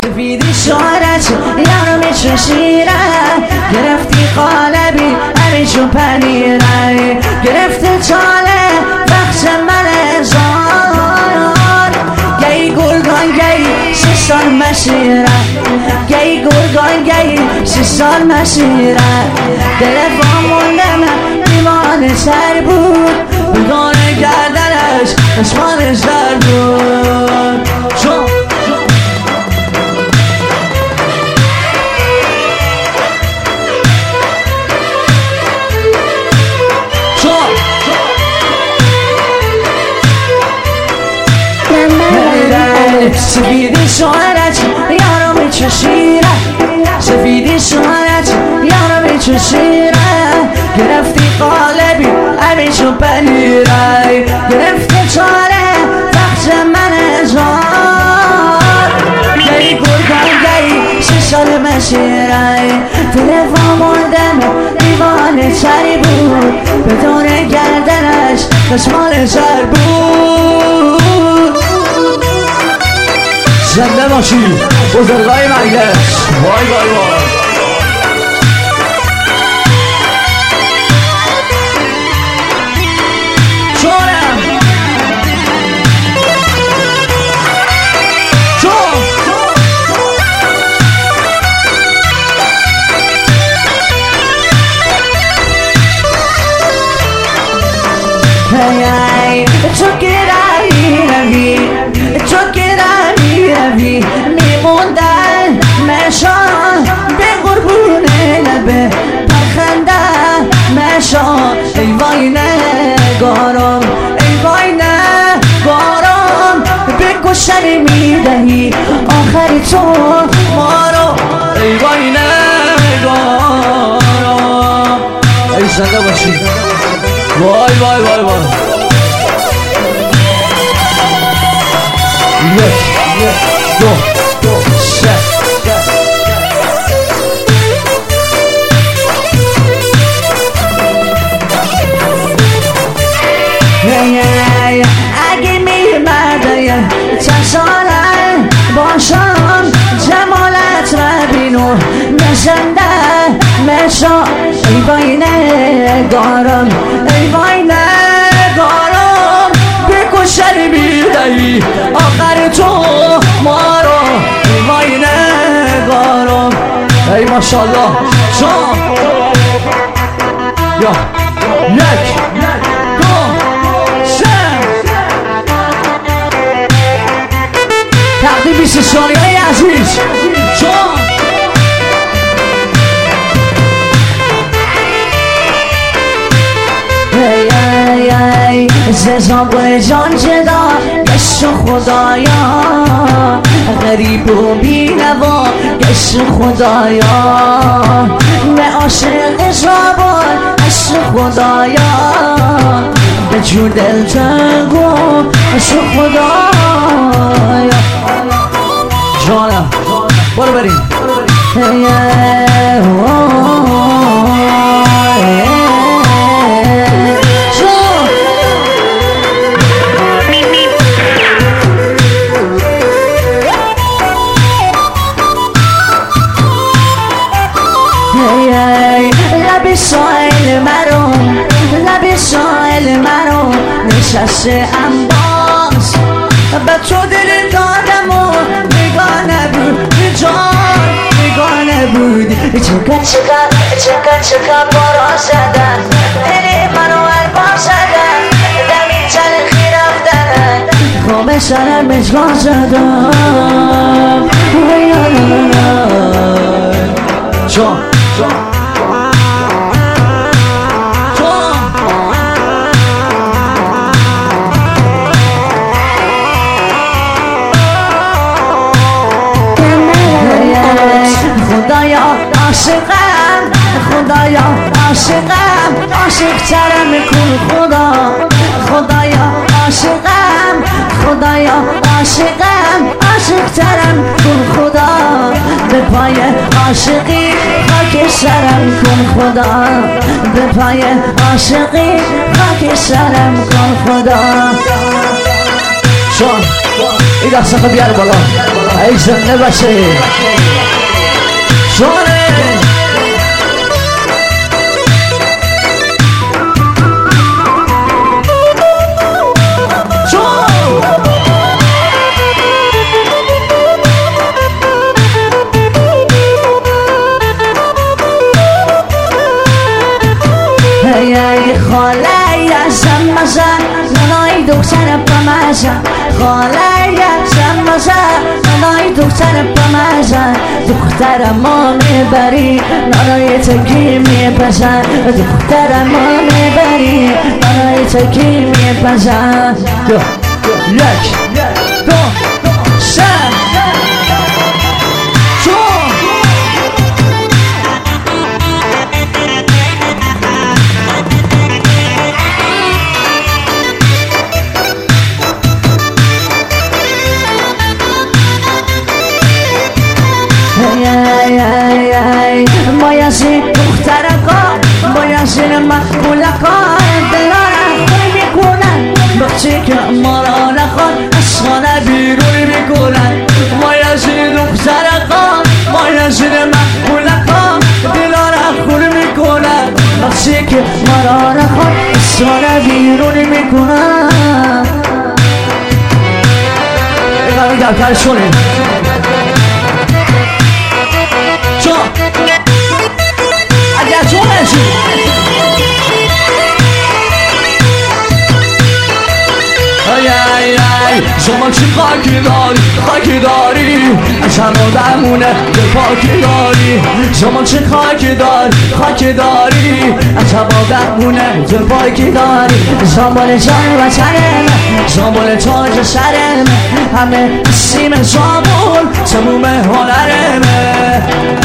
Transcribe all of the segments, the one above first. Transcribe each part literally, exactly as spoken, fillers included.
سفیدی شعرت یارو میچشیره گرفتی قالبی همیشون پنیره گرفته چاله بخش من زار گی گرگان گی سی سال مشیره گی گرگان گی سی سال مشیره دل فامونده من دیوانه سر بود بگانه گردنش اسمانش در بود چون سفیدی شعرت یارو میچشیره سفیدی شعرت یارو میچشیره گرفتی قالبی همیشون پنیره گرفتی چاره بخش من زار گی گرگان گی سی سال مشیره تلفن مردم دیوانه سری بود بدون گردنش دستمال سر بود زنده باشی بزرگای مجلس وای وای وای چونم چون هی هی تو که روی روی تو که روی میموندن مشان به قربون لبه پرخنده مشان ای وای نگارم ای وای نگارم به گشنی میدهی آخری تو ما رو ای وای نگارم ای زنده باشی وای وای وای وای یک دو سه اگه میمرده چند ساله باشم جمالت را بینو نزنده مشا ای وای نگارم ای وای نگارم بکشنی میدهی آخر تو ما رو ای وای نگارم ای ماشاءالله چون یا یک دو سه تقدیم بیست ثانیه عزیز چون ای ای ای ززان بر جان جدا گشت خدایا غریب و بینوا گشت خدایا نه عاشق زبان عشق خدایا به جور دل تنگو عشق خدایا جانم برو بریم لب سایل مرو لب سایل مرو نشسته انباز به تو دل دادم و نگاه نبود جان نگاه نبود چکا چکا چکا چکا بارا زدن دل منو البا زدن دمی تلخی رفتن خواب سرم مجگاه زدم جان جان خدایا عاشقم خدایا عاشقم عاشق ترم کن خدا خدایا عاشقم خدایا عاشقم عاشق ترم کن خدا به پای عاشقی خاک سرم کن خدا به پای عاشقی خاک سرم کن خدا چون این دست بیار بالا ای زنده باشه شونه خاله یزم مزن ننای دختر پمزن خاله یزم مزن ننای دختر پمزن دختر ما میبری ننای تکی میپزن دختر ما میبری ننای تکی میپزن یک دو سه بایزی دخترکا بایزی مقبولکا دلارم خوی میکنن بخشی که ما را نخواد از خانه بیرون میکنن بایزی دخترکا بایزی مقبولکا دلارم خوی میکنن بخشی که ما را نخواد از خانه بیرون میکنن اینقدر دفتر شونه اگر تو بشی ای ای ای شما چی خاکی داری خاکی داری از همه دل پاکی داری شما چی خاکی داری خاکی داری از همه دل پاکی داری زنبال جان و تنم زنبال تاج سرم همه سیم زنبال تموم هنرمه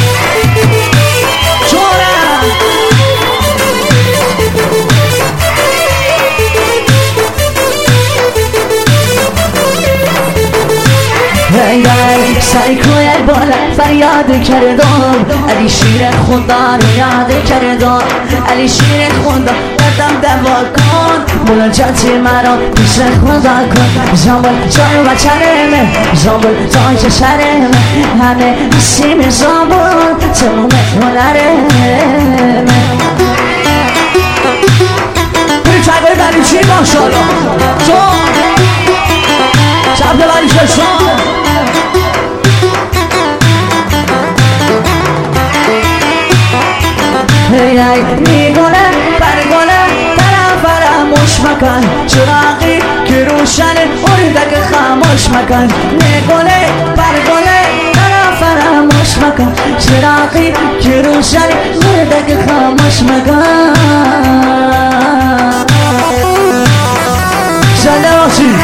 سری کوی بالا فریاد کردم علی شیر خدا رو یاد کردم علی شیر خدا بدم دوا کن بلنجاتی مرا پیش خدا کن زنبال جان و چرمه زنبال تاج سرمه همه سیم زنبال تموم هنرمه بری تقوی بری چی ماشالله جان شب بری چشان ای میگونه برگونه طرف فراموش مکن چراغی که روشن اردک خاموش مکن میگونه برگونه طرف فراموش مکن چراغی که روشن اردک خاموش مکن زنده باشی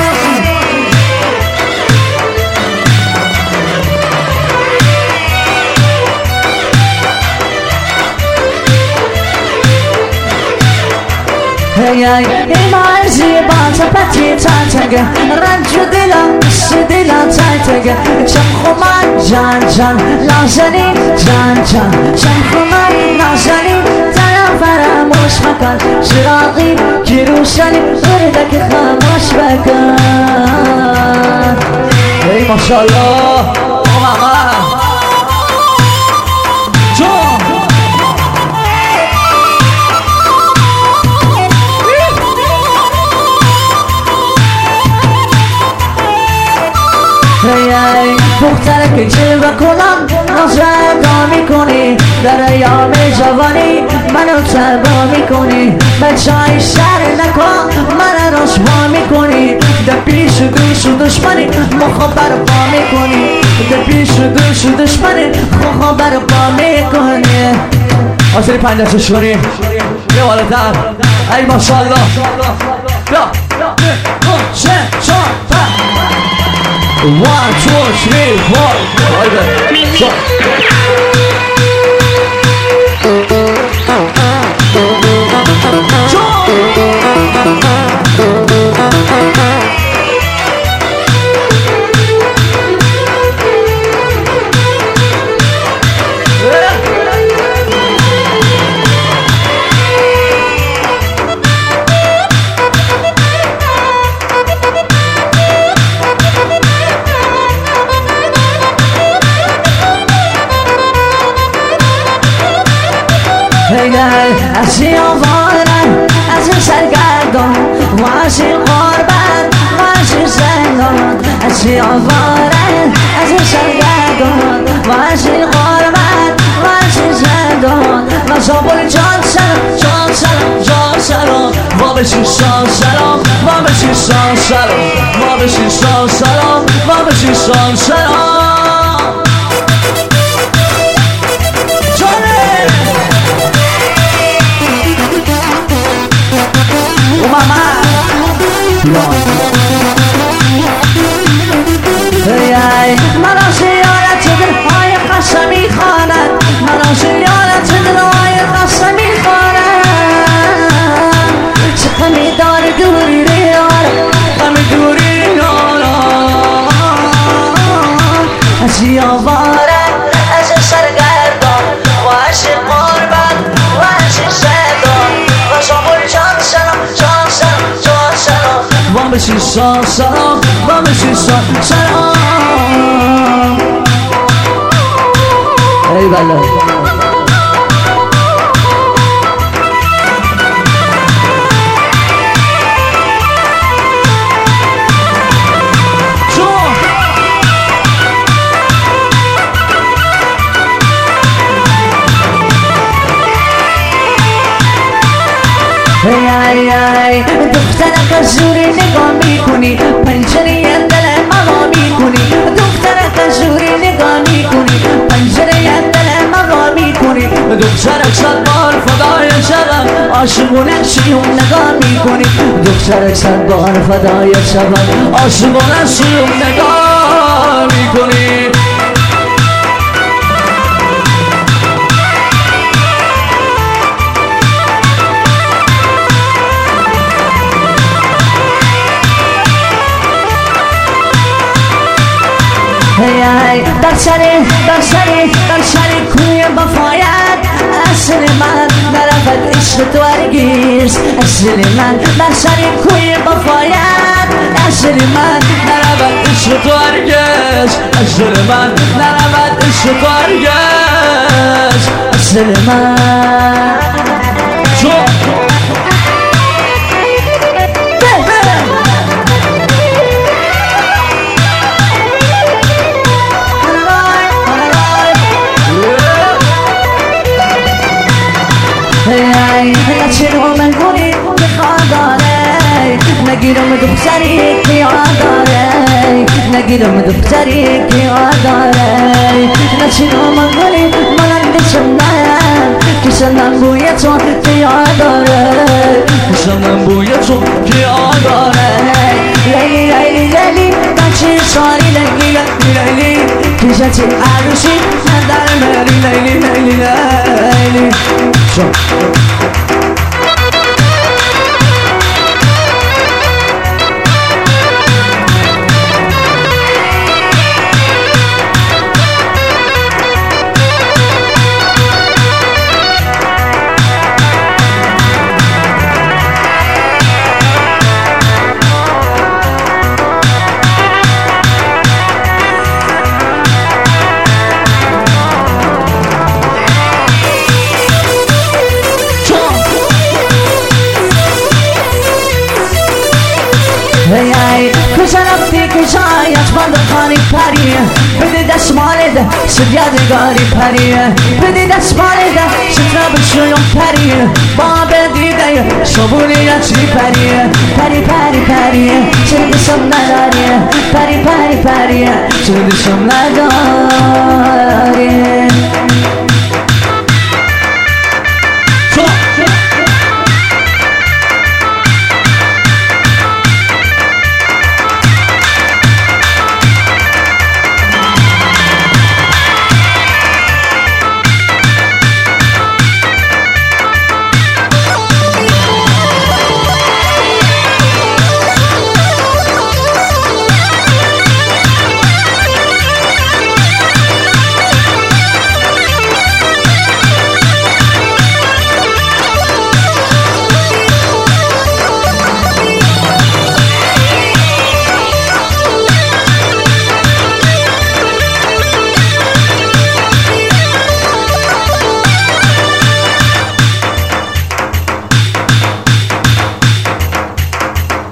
ای ای ایمان زیبا تپتی تاتگه رنج دلم سی دلم تاتگه چم خمان جان جان لازنی جان جان چم خمان لازنی طرف فراموش مکن چراغی که روشنی اردک خاموش بکن ای ماشالله آقا جان ای دختر که جلوه کنم نازرگاه میکنی در ایام جوانی منو تربا میکنی بچه های شهر نکن من رسوا میکنی در پیش دوست و دشمنی مخابر پا میکنی در پیش دوست و دشمنی مخابر پا میکنی آسری پنجه شونی یه والدن ای ماشالله بیا سه چهار One, two, three, four. Haydi. Çok. لیلی از این آوارم از این سرگردان و از این قربت و از این زندان از این آوارم از این سرگردان و از این قربت و از این زندان و زابل جان سلام جان سلام جان سلام ما بشی شان سلام ما بشی شان سلام ما بشی شان سلام ما بشی شان سلام جانه او ماما ای مرا زیارت دلهای قسمی خواند مرا زیارت دلهای قسمی خواند چه غمی داره دوری ریاره غمی دوری ریاره از این آواره از این سرگردان و از این قربت و از این زندان و زابل جان سلام جان سلام جان سلام ما بشی شان سلام ما بشی شان سلام ای بله ای ای ای دخترک از زوری نگاه میکنی پنجره دل مغا میکنی دخترک از زوری نگاه میکنی پنجره دل مغا میکنی دخترک صد بار فدای شبم عاشقونه شیوم نگاه میکنی دخترک صد بار فدای شبم عاشقونه شیوم نگاه میکنی ای در سری در سری در سری کوی وفایت اصل من نرفت عشق تو هرگیز اصل من در سری کوی وفایت اصل من نرفت عشق تو هرگز اصل من نرفت عشق تو هرگز اصل من جو نچینو من گونی بخواد داره نگیرم دختری که یاد داره نگیرم دختری که یاد داره نچینو من گونی مانند شمنم که شنم بوی تو که یاد داره شنم بوی تو که یاد داره لیلی لیلی لیلی بچه ساری لیلی لیلی لیلی که جتی عروسی نداره مری لیلی لیلی لیلی ای ای کجا رفتی کجایی از بند خانی پریه بده دست مالده شد یادگاری پریه بده دست مالده شد را بشویم پریه با بدیده شبونی چی پریه پری پری پریه چرا دستم نداریه پری پری پریه چرا دستم نداری